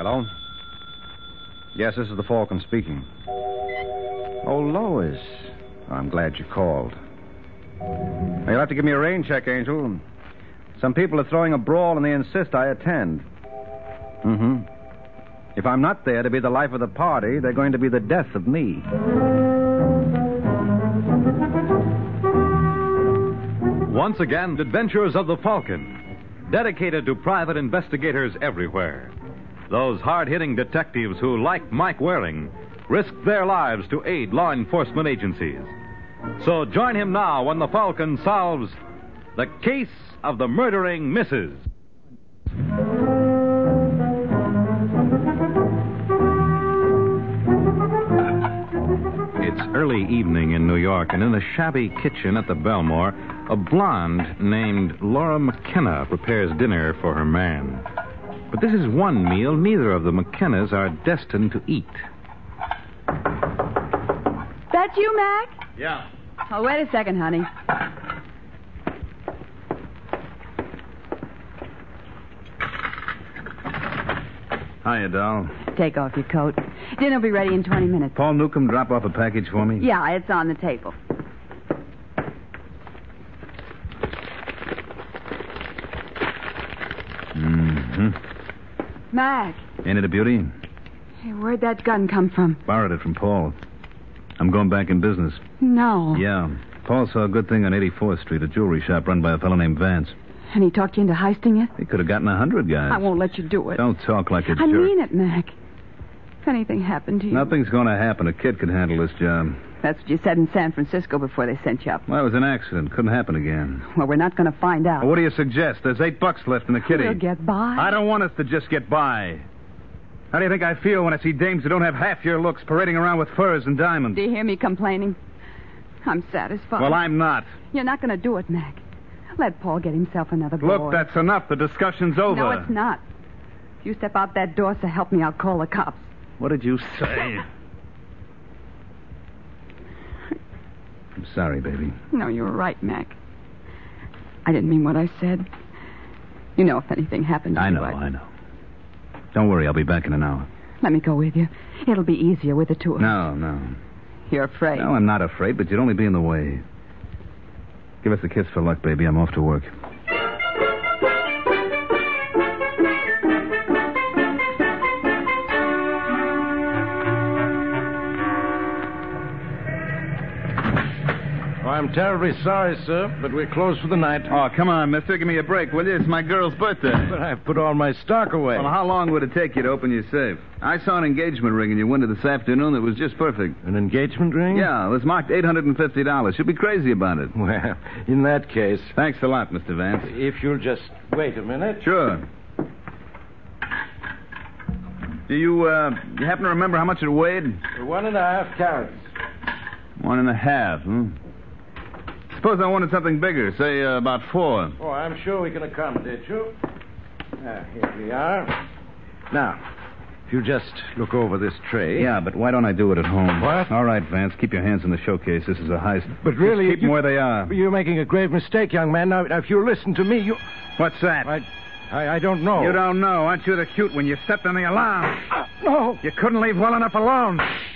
Hello? Yes, this is the Falcon speaking. Oh, Lois. I'm glad you called. You'll have to give me a rain check, Angel. Some people are throwing a brawl and they insist I attend. Mm-hmm. If I'm not there to be the life of the party, they're going to be the death of me. Once again, Adventures of the Falcon, dedicated to private investigators everywhere. Those hard-hitting detectives who, like Mike Waring, risk their lives to aid law enforcement agencies. So join him now when the Falcon solves the case of the murdering Mrs. It's early evening in New York, and in the shabby kitchen at the Belmore, a blonde named Laura McKenna prepares dinner for her man. But this is one meal neither of the McKennas are destined to eat. That you, Mac? Yeah. Oh, wait a second, honey. Hiya, doll. Take off your coat. Dinner will be ready in 20 minutes. Paul Newcomb drop off a package for me? Yeah, it's on the table. Mm-hmm. Mac. Ain't it a beauty? Hey, where'd that gun come from? Borrowed it from Paul. I'm going back in business. No. Yeah. Paul saw a good thing on 84th Street, a jewelry shop run by a fellow named Vance. And he talked you into heisting it? He could have gotten 100 guys. I won't let you do it. Don't talk like a jerk. I mean it, Mac. If anything happened to you... Nothing's going to happen. A kid could handle this job. That's what you said in San Francisco before they sent you up. Well, it was an accident. Couldn't happen again. Well, we're not going to find out. Well, what do you suggest? There's $8 left in the kitty. We'll get by. I don't want us to just get by. How do you think I feel when I see dames who don't have half your looks parading around with furs and diamonds? Do you hear me complaining? I'm satisfied. Well, I'm not. You're not going to do it, Mac. Let Paul get himself another boy. Look, that's enough. The discussion's over. No, it's not. If you step out that door, so help me, I'll call the cops. What did you say? I'm sorry, baby. No, you were right, Mac. I didn't mean what I said. You know, if anything happened to I you, know. Don't worry, I'll be back in an hour. Let me go with you. It'll be easier with the two of us. No. You're afraid. No, I'm not afraid, but you'd only be in the way. Give us a kiss for luck, baby. I'm off to work. I'm terribly sorry, sir, but we're closed for the night. Oh, come on, mister. Give me a break, will you? It's my girl's birthday. But I've put all my stock away. Well, how long would it take you to open your safe? I saw an engagement ring in your window this afternoon that was just perfect. An engagement ring? Yeah, it was marked $850. You'll be crazy about it. Well, in that case... Thanks a lot, Mr. Vance. If you'll just wait a minute. Sure. Do you happen to remember how much it weighed? 1.5 carats. 1.5, hmm? Suppose I wanted something bigger, say about 4. Oh, I'm sure we can accommodate you. Here we are. Now, if you just look over this tray. Yeah, but why don't I do it at home? What? All right, Vance, keep your hands in the showcase. This is a heist. But really... Just keep them where they are. You're making a grave mistake, young man. Now, if you listen to me, you... What's that? I don't know. You don't know. Aren't you the cute when you stepped on the alarm? No. You couldn't leave well enough alone.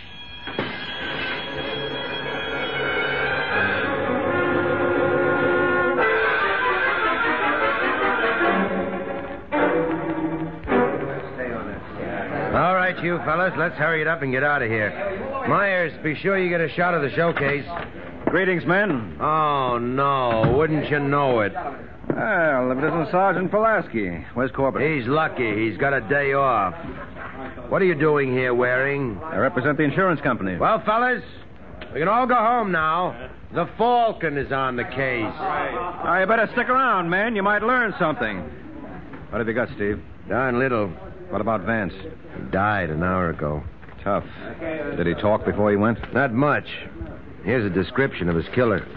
All right, you fellas, let's hurry it up and get out of here. Myers, be sure you get a shot of the showcase. Greetings, men. Oh, no. Wouldn't you know it? Well, if it isn't Sergeant Pulaski. Where's Corbett? He's lucky. He's got a day off. What are you doing here, Waring? I represent the insurance company. Well, fellas, we can all go home now. The Falcon is on the case. Oh, you better stick around, man. You might learn something. What have you got, Steve? Darn little. What about Vance? He died an hour ago. Tough. Did he talk before he went? Not much. Here's a description of his killer.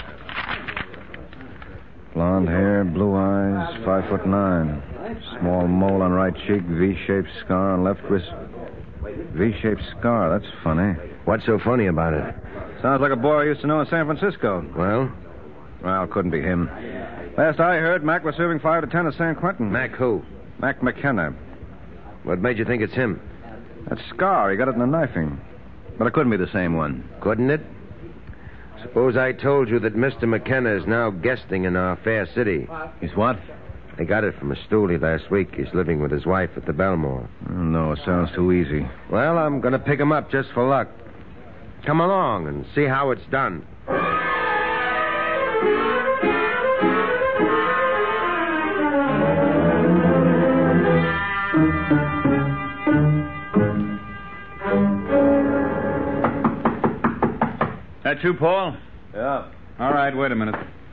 Blonde hair, blue eyes, 5'9". Small mole on right cheek, V-shaped scar on left wrist. V-shaped scar, that's funny. What's so funny about it? Sounds like a boy I used to know in San Francisco. Well, couldn't be him. Last I heard, Mac was serving 5 to 10 at San Quentin. Mac who? Mac McKenna. What made you think it's him? That scar, he got it in the knifing. But it couldn't be the same one. Couldn't it? Suppose I told you that Mr. McKenna is now guesting in our fair city. He's what? I got it from a stoolie last week. He's living with his wife at the Belmore. Oh, no, it sounds too easy. Well, I'm going to pick him up just for luck. Come along and see how it's done. That you, Paul? Yeah. All right, wait a minute.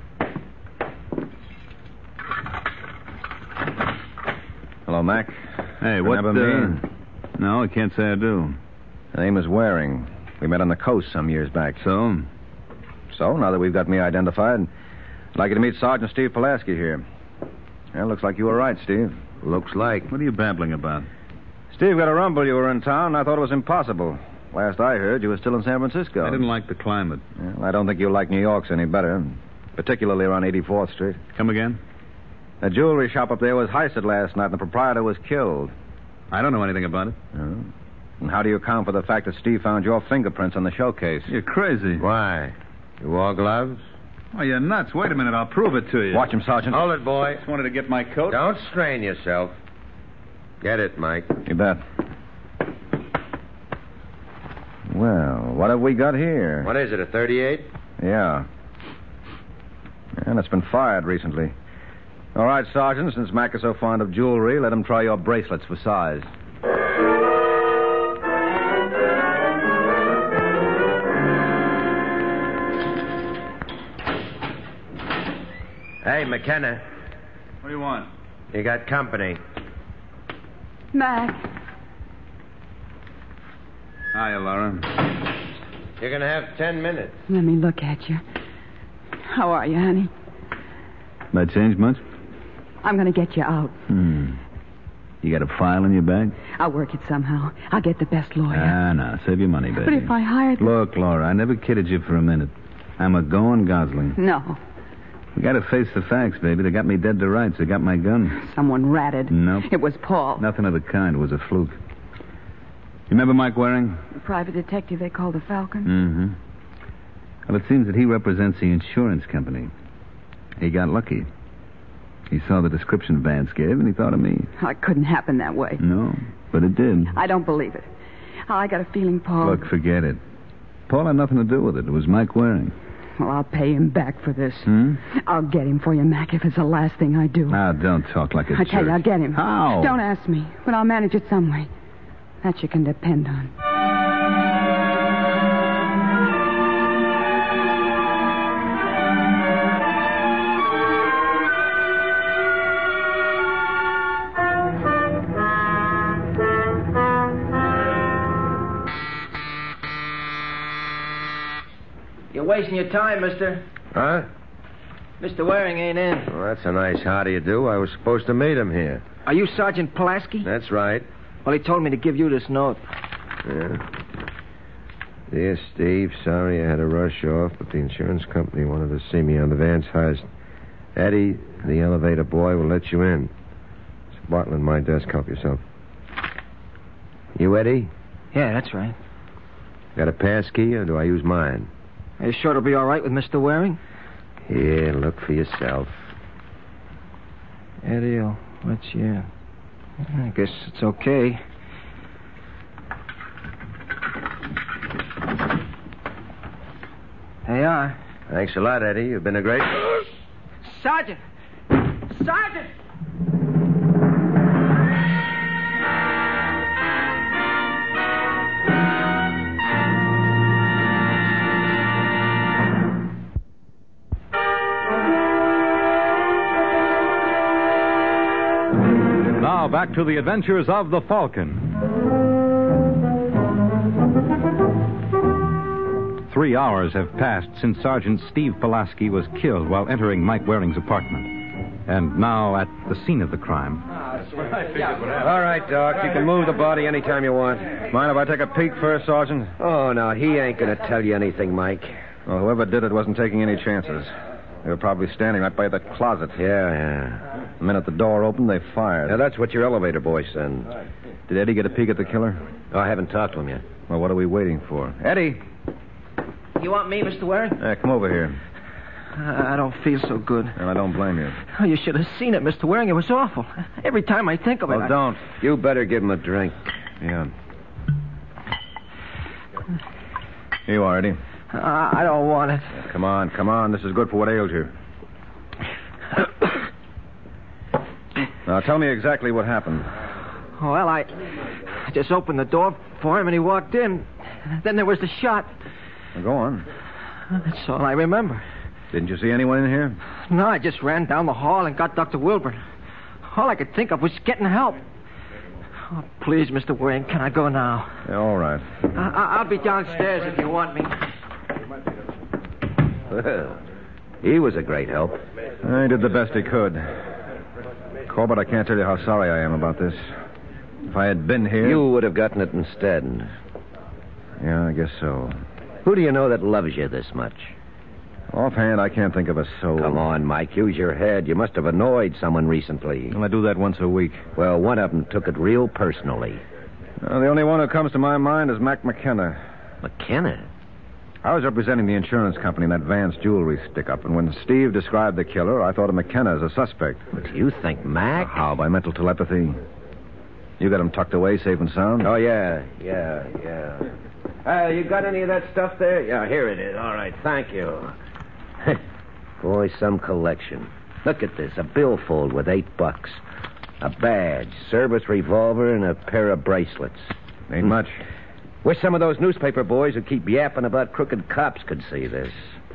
Hello, Mac. Hey, what... Remember me? No, I can't say I do. The name is Waring. We met on the coast some years back. So? So, now that we've got me identified, I'd like you to meet Sergeant Steve Pulaski here. Well, looks like you were right, Steve. Looks like. What are you babbling about? Steve got a rumble you were in town, and I thought it was impossible. Last I heard, you were still in San Francisco. I didn't like the climate. Well, I don't think you'll like New York's any better, particularly around 84th Street. Come again? The jewelry shop up there was heisted last night, and the proprietor was killed. I don't know anything about it. Oh. And how do you account for the fact that Steve found your fingerprints on the showcase? You're crazy. Why? You wore gloves? Oh, you're nuts. Wait a minute. I'll prove it to you. Watch him, Sergeant. Hold it, boy. Just wanted to get my coat. Don't strain yourself. Get it, Mike. You bet. Well, what have we got here? What is it, a 38? Yeah. And it's been fired recently. All right, Sergeant, since Mac is so fond of jewelry, let him try your bracelets for size. Hey, McKenna. What do you want? You got company. Mac. Hiya, Laura. You're going to have 10 minutes. Let me look at you. How are you, honey? That change much? I'm going to get you out. You got a file in your bag? I'll work it somehow. I'll get the best lawyer. No. Save your money, baby. But if I hired... Look, Laura, I never kidded you for a minute. I'm a going Gosling. No. We got to face the facts, baby. They got me dead to rights. They got my gun. Someone ratted. Nope. It was Paul. Nothing of the kind. It was a fluke. You remember Mike Waring? The private detective they call the Falcon? Mm-hmm. Well, it seems that he represents the insurance company. He got lucky. He saw the description Vance gave, and he thought of me. Oh, it couldn't happen that way. No, but it did. I don't believe it. I got a feeling Paul... Look, forget it. Paul had nothing to do with it. It was Mike Waring. Well, I'll pay him back for this. Hmm? I'll get him for you, Mac, if it's the last thing I do. Now, don't talk like a I tell you, I'll get him. How? Don't ask me, but I'll manage it some way. That you can depend on. You're wasting your time, mister. Huh? Mr. Waring ain't in. Well, that's a nice how do you do. I was supposed to meet him here. Are you Sergeant Pulaski? That's right. Well, he told me to give you this note. Yeah. Dear Steve, sorry I had to rush off, but the insurance company wanted to see me on the Vance heist. Eddie, the elevator boy, will let you in. It's a bottle in my desk. Help yourself. You Eddie? Yeah, that's right. Got a pass key, or do I use mine? Are you sure it'll be all right with Mr. Waring? Yeah, look for yourself. Eddie, I'll let you in. I guess it's okay. There you are. Thanks a lot, Eddie. You've been a great... Sergeant! Sergeant! Now back to the adventures of the Falcon. 3 hours have passed since Sergeant Steve Pulaski was killed while entering Mike Waring's apartment. And now at the scene of the crime. All right, Doc. You can move the body anytime you want. Mind if I take a peek first, Sergeant? Oh, no, he ain't going to tell you anything, Mike. Well, whoever did it wasn't taking any chances. They were probably standing right by the closet. Yeah. The minute the door opened, they fired. Now, that's what your elevator boy said. Did Eddie get a peek at the killer? Oh, I haven't talked to him yet. Well, what are we waiting for? Eddie! You want me, Mr. Waring? Come over here. I don't feel so good. And I don't blame you. Oh, you should have seen it, Mr. Waring. It was awful. Every time I think of it, Well, don't. You better give him a drink. Yeah. Here you are, Eddie. I don't want it. Come on. This is good for what ails you. Now, tell me exactly what happened. Well, I just opened the door for him and he walked in. Then there was the shot. Well, go on. That's all I remember. Didn't you see anyone in here? No, I just ran down the hall and got Dr. Wilburn. All I could think of was getting help. Oh, please, Mr. Waring, can I go now? Yeah, all right. I'll be downstairs if you want me. Well, he was a great help. He did the best he could. Corbett, I can't tell you how sorry I am about this. If I had been here... You would have gotten it instead. Yeah, I guess so. Who do you know that loves you this much? Offhand, I can't think of a soul. Come on, Mike, use your head. You must have annoyed someone recently. Well, I do that once a week. Well, one of them took it real personally. The only one who comes to my mind is Mac McKenna. McKenna? I was representing the insurance company in that Vance jewelry stick-up, and when Steve described the killer, I thought of McKenna as a suspect. But you think Mac? How? By mental telepathy. You got him tucked away, safe and sound? Oh, yeah. You got any of that stuff there? Yeah, here it is. All right, thank you. Boy, some collection. Look at this, a billfold with $8. A badge, service revolver, and a pair of bracelets. Ain't much. Wish some of those newspaper boys who keep yapping about crooked cops could see this.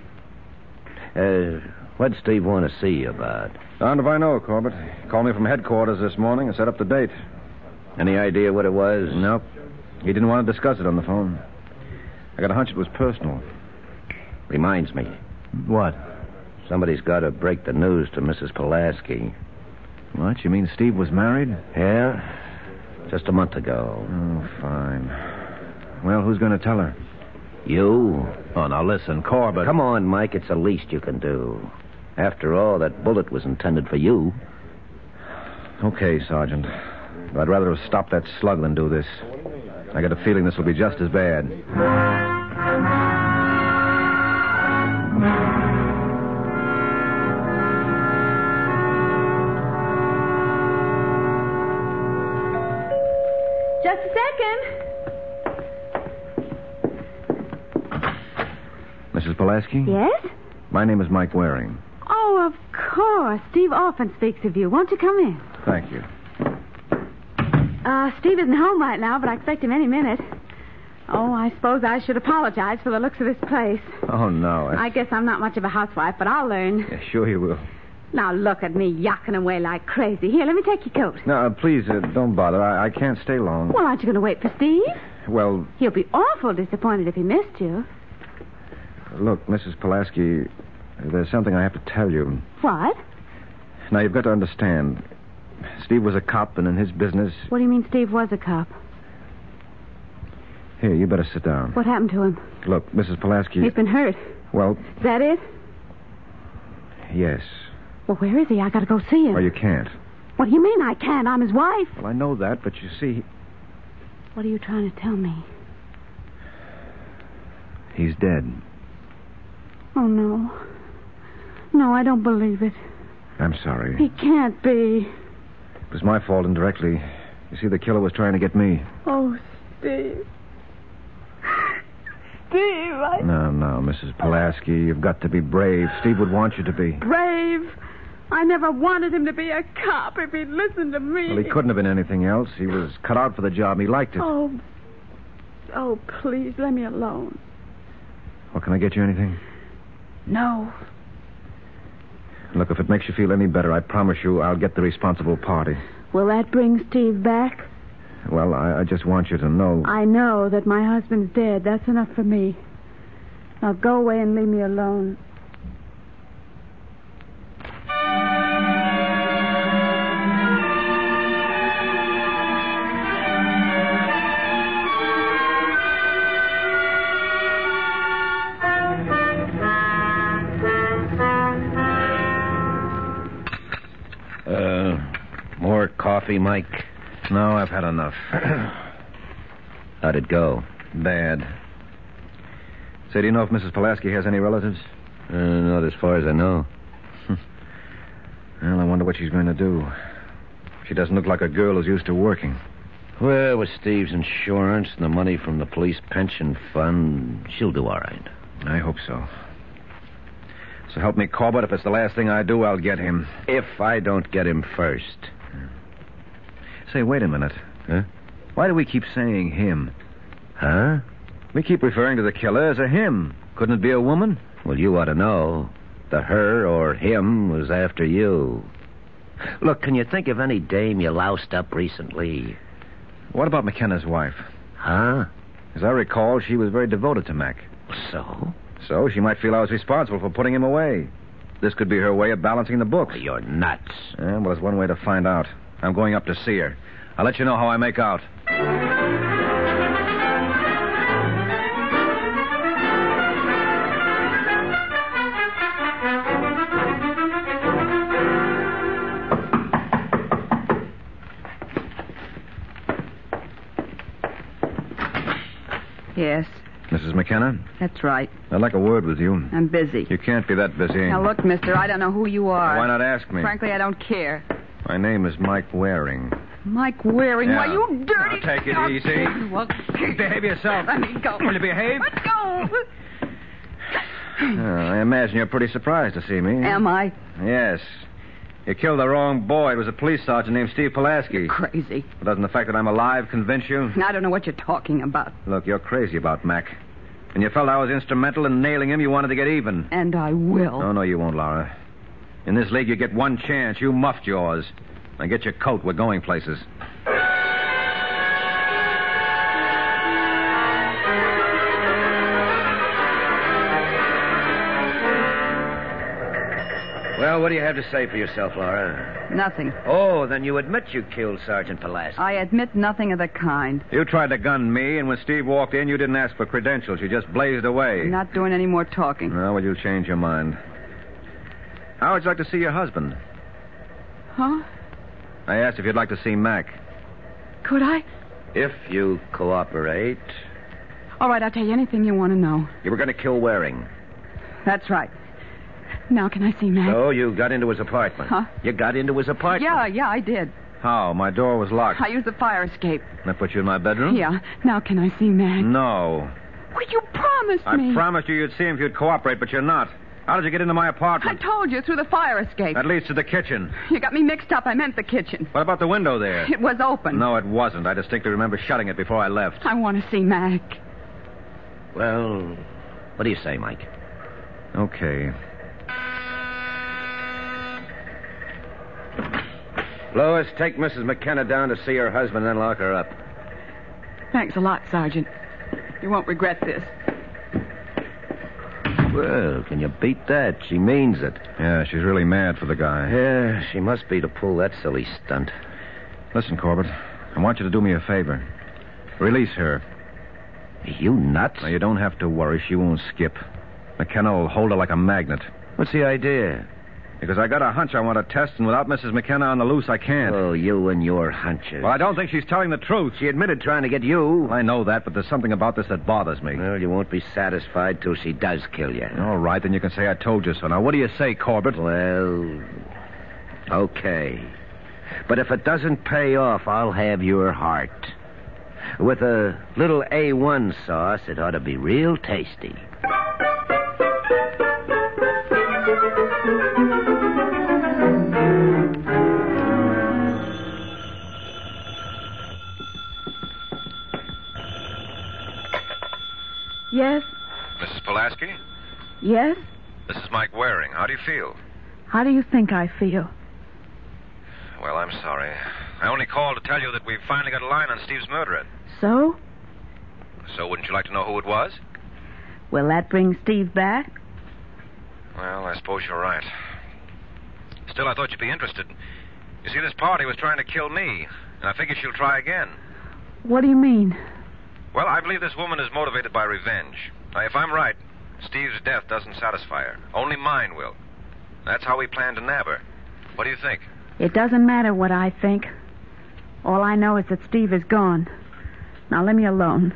What'd Steve want to see you about? Darned if I know, Corbett. He called me from headquarters this morning and set up the date. Any idea what it was? Nope. He didn't want to discuss it on the phone. I got a hunch it was personal. Reminds me. What? Somebody's got to break the news to Mrs. Pulaski. What? You mean Steve was married? Yeah? Just a month ago. Oh, fine. Well, who's going to tell her? You? Oh, now listen, Corbett. Come on, Mike. It's the least you can do. After all, that bullet was intended for you. Okay, Sergeant. But I'd rather have stopped that slug than do this. I got a feeling this will be just as bad. Just a second. Mrs. Pulaski? Yes? My name is Mike Waring. Oh, of course. Steve often speaks of you. Won't you come in? Thank you. Steve isn't home right now, but I expect him any minute. Oh, I suppose I should apologize for the looks of this place. Oh, no. I guess I'm not much of a housewife, but I'll learn. Yeah, sure you will. Now, look at me yucking away like crazy. Here, let me take your coat. No, please, don't bother. I can't stay long. Well, aren't you going to wait for Steve? Well, He'll be awful disappointed if he missed you. look, Mrs. Pulaski, there's something I have to tell you. What? Now, you've got to understand. Steve was a cop, and in his business... What do you mean Steve was a cop? Here, you better sit down. What happened to him? Look, Mrs. Pulaski... He's been hurt. Well, Is that it? yes. Well, where is he? I got to go see him. Well, you can't. What do you mean I can't? I'm his wife. Well, I know that, but you see, What are you trying to tell me? he's dead. Oh, no. No, I don't believe it. I'm sorry. He can't be. It was my fault indirectly. You see, the killer was trying to get me. Oh, Steve. Steve, No, Mrs. Pulaski, you've got to be brave. Steve would want you to be. Brave. I never wanted him to be a cop if he'd listened to me. Well, he couldn't have been anything else. He was cut out for the job. He liked it. Oh, please, let me alone. Well, can I get you anything? No. Look, if it makes you feel any better, I promise you I'll get the responsible party. Will that bring Steve back? Well, I just want you to know. I know that my husband's dead. That's enough for me. Now go away and leave me alone. More coffee, Mike? No, I've had enough. How'd it go? Bad. Say, do you know if Mrs. Pulaski has any relatives? Not as far as I know. Well, I wonder what she's going to do. She doesn't look like a girl who's used to working. Well, with Steve's insurance and the money from the police pension fund, she'll do all right. I hope so. So help me, Corbett. If it's the last thing I do, I'll get him. If I don't get him first. Say, wait a minute. Huh? Why do we keep saying him? Huh? We keep referring to the killer as a him. Couldn't it be a woman? Well, you ought to know. The her or him was after you. Look, can you think of any dame you loused up recently? What about McKenna's wife? Huh? As I recall, she was very devoted to Mac. So? So she might feel I was responsible for putting him away. This could be her way of balancing the books. You're nuts. Well, it's one way to find out. I'm going up to see her. I'll let you know how I make out. Yes, Mrs. McKenna, that's right. I'd like a word with you. I'm busy. You can't be that busy. Now, look, mister, I don't know who you are. Why not ask me? Frankly, I don't care. My name is Mike Waring. Mike Waring? Yeah. Why, you dirty... Now, take it easy. Well, Behave yourself. let me go. Will you behave? Let's go. I imagine you're pretty surprised to see me. Am I? Yes. You killed the wrong boy. It was a police sergeant named Steve Pulaski. Crazy. But doesn't the fact that I'm alive convince you? I don't know what you're talking about. Look, you're crazy about Mac. When you felt I was instrumental in nailing him, you wanted to get even. And I will. Oh, no, you won't, Laura. In this league, you get one chance. You muffed yours. Now get your coat. We're going places. Well, what do you have to say for yourself, Laura? Nothing. Oh, then you admit you killed Sergeant Pulaski. I admit nothing of the kind. You tried to gun me, and when Steve walked in, you didn't ask for credentials. You just blazed away. I'm not doing any more talking. Well, will you change your mind? How would you like to see your husband? Huh? I asked if you'd like to see Mac. Could I? If you cooperate. All right, I'll tell you anything you want to know. You were going to kill Waring. That's right. Now, can I see Mac? So you got into his apartment. Huh? You got into his apartment. Yeah, I did. How? My door was locked. I used the fire escape. That put you in my bedroom? Yeah. Now, can I see Mac? No. Well, you promised me. I promised you you'd see him if you'd cooperate, but you're not. How did you get into my I apartment? told you, through the fire escape. That leads to the kitchen. You got me mixed up. I meant the kitchen. What about the window there? It was open. No, it wasn't. I distinctly remember shutting it before I left. I want to see Mac. Well, what do you say, Mike? Okay. Lois, take Mrs. McKenna down to see her husband, then lock her up. Thanks a lot, Sergeant. You won't regret this. Well, can you beat that? She means it. Yeah, she's really mad for the guy. Yeah, she must be to pull that silly stunt. Listen, Corbett, I want you to do me a favor. Release her. You nuts? Now, you don't have to worry. She won't skip. McKenna will hold her like a magnet. What's the idea? Because I got a hunch I want to test, and without Mrs. McKenna on the loose, I can't. Oh, you and your hunches. Well, I don't think she's telling the truth. She admitted trying to get you. I know that, but there's something about this that bothers me. Well, you won't be satisfied till she does kill you. All right, then you can say I told you so. Now, what do you say, Corbett? Well, okay. But if it doesn't pay off, I'll have your heart. With a little A1 sauce, it ought to be real tasty. Yes? Mrs. Pulaski? Yes? This is Mike Waring. How do you feel? How do you think I feel? Well, I'm sorry. I only called to tell you that we've finally got a line on Steve's murderer. So? So wouldn't you like to know who it was? Will that bring Steve back? Well, I suppose you're right. Still, I thought you'd be interested. You see, this party was trying to kill me, and I figure she'll try again. What do you mean? Well, I believe this woman is motivated by revenge. Now, if I'm right, Steve's death doesn't satisfy her. Only mine will. That's how we plan to nab her. What do you think? It doesn't matter what I think. All I know is that Steve is gone. Now, let me alone.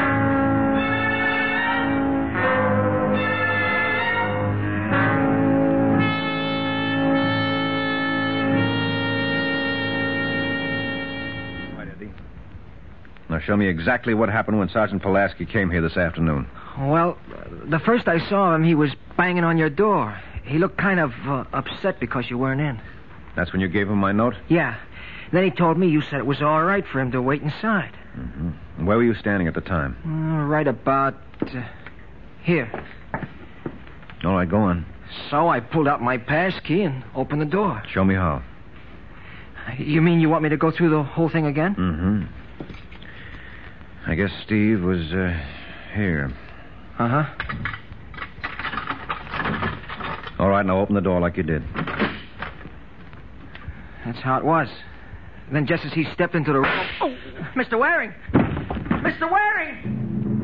Now, show me exactly what happened when Sergeant Pulaski came here this afternoon. Well, the first I saw him, he was banging on your door. He looked kind of upset because you weren't in. That's when you gave him my note? Yeah. Then he told me you said it was all right for him to wait inside. Mm-hmm. Where were you standing at the time? Right about here. All right, go on. So I pulled out my pass key and opened the door. Show me how. You mean you want me to go through the whole thing again? Mm-hmm. I guess Steve was here. Uh-huh. All right, now open the door like you did. That's how it was. Then just as he stepped into the room... Oh, Mr. Waring! Mr. Waring!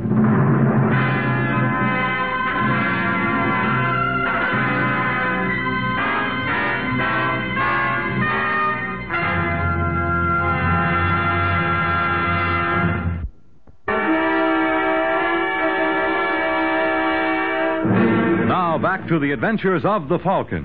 Now back to the adventures of the Falcon.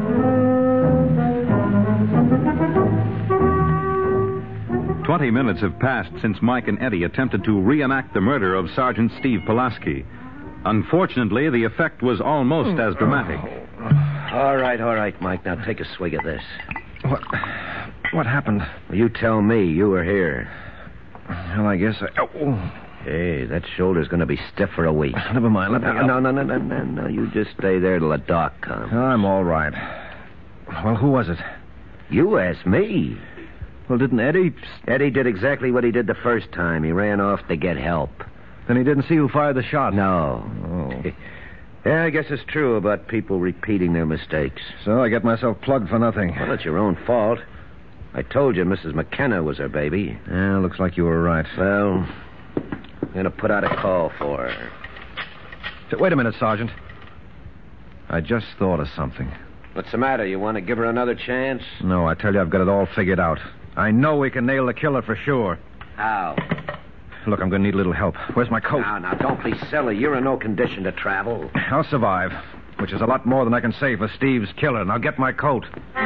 "20 minutes have passed since Mike and Eddie attempted to reenact the murder of Sergeant Steve Pulaski. Unfortunately, the effect was almost as dramatic. All right, Mike. Now take a swig of this. What happened? Well, you tell me. You were here. Well, I guess I... Oh. Hey, that shoulder's going to be stiff for a week. Never mind. Let me... No. You just stay there till the doc comes. I'm all right. Well, who was it? You asked me. Well, didn't Eddie... Eddie did exactly what he did the first time. He ran off to get help. Then he didn't see who fired the shot? No. Oh. Yeah, I guess it's true about people repeating their mistakes. So I get myself plugged for nothing. Well, it's your own fault. I told you Mrs. McKenna was her baby. Yeah, looks like you were right. Well, I'm going to put out a call for her. Wait a minute, Sergeant. I just thought of something. What's the matter? You want to give her another chance? No, I tell you, I've got it all figured out. I know we can nail the killer for sure. How? Look, I'm going to need a little help. Where's my coat? Now, don't be silly. You're in no condition to travel. I'll survive, which is a lot more than I can say for Steve's killer. Now get my coat.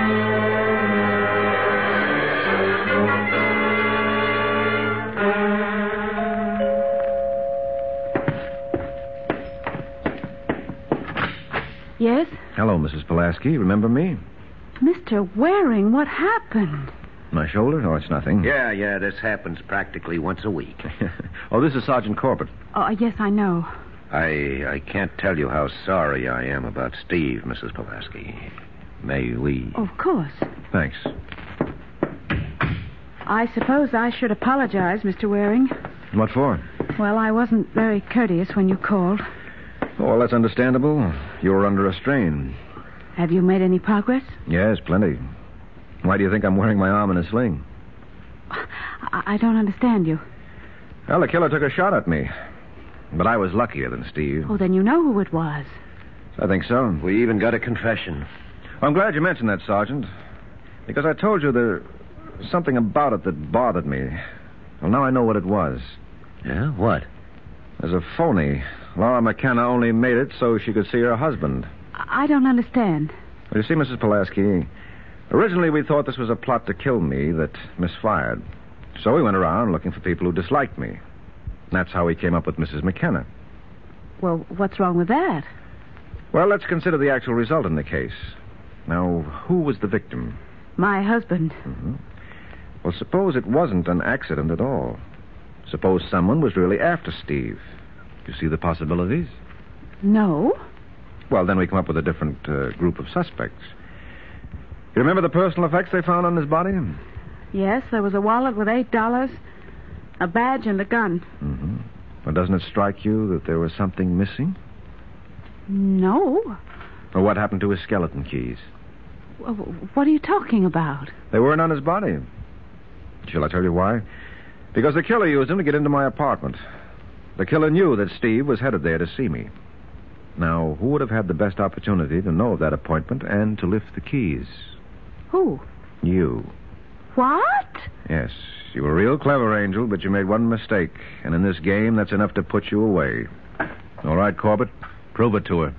Yes? Hello, Mrs. Pulaski. Remember me? Mr. Waring, what happened? My shoulder? No, it's nothing. Yeah, this happens practically once a week. Oh, this is Sergeant Corbett. Oh, yes, I know. I can't tell you how sorry I am about Steve, Mrs. Pulaski. May we? Of course. Thanks. I suppose I should apologize, Mr. Waring. What for? Well, I wasn't very courteous when you called. Oh, well, that's understandable. You were under a strain. Have you made any progress? Yes, plenty. Why do you think I'm wearing my arm in a sling? I don't understand you. Well, the killer took a shot at me. But I was luckier than Steve. Oh, then you know who it was. I think so. We even got a confession. I'm glad you mentioned that, Sergeant. Because I told you there was something about it that bothered me. Well, now I know what it was. Yeah? What? As a phony, Laura McKenna only made it so she could see her husband. I don't understand. Well, you see, Mrs. Pulaski, originally we thought this was a plot to kill me that misfired. So we went around looking for people who disliked me. That's how we came up with Mrs. McKenna. Well, what's wrong with that? Well, let's consider the actual result in the case. Now, who was the victim? My husband. Mm-hmm. Well, suppose it wasn't an accident at all. Suppose someone was really after Steve. You see the possibilities? No. Well, then we come up with a different group of suspects. You remember the personal effects they found on his body? Yes, there was a wallet with $8, a badge, and a gun. Mm-hmm. Well, doesn't it strike you that there was something missing? No. Well, what happened to his skeleton keys? What are you talking about? They weren't on his body. Shall I tell you why? Because the killer used them to get into my apartment. The killer knew that Steve was headed there to see me. Now, who would have had the best opportunity to know of that appointment and to lift the keys? Who? You. What? Yes, You were real clever, Angel, but you made one mistake. And in this game, that's enough to put you away. All right, Corbett? Prove it to her.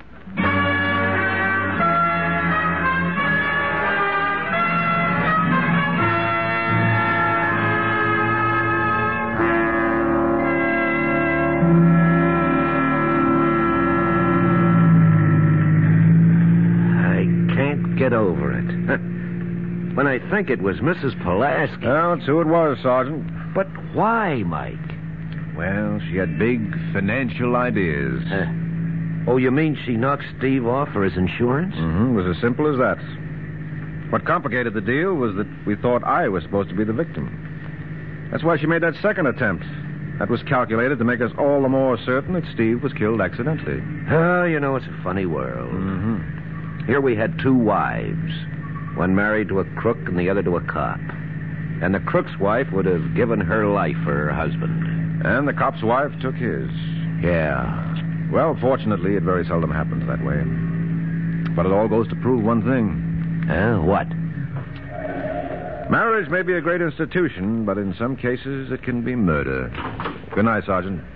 Get over it. When I think it was Mrs. Pulaski. Well, that's who it was, Sergeant. But why, Mike? Well, she had big financial ideas. Oh, you mean she knocked Steve off for his insurance? Mm-hmm. It was as simple as that. What complicated the deal was that we thought I was supposed to be the victim. That's why she made that second attempt. That was calculated to make us all the more certain that Steve was killed accidentally. Oh, you know, it's a funny world. Mm-hmm. Here we had two wives. One married to a crook and the other to a cop. And the crook's wife would have given her life for her husband. And the cop's wife took his. Yeah. Well, fortunately, it very seldom happens that way. But it all goes to prove one thing. What? Marriage may be a great institution, but in some cases it can be murder. Good night, Sergeant.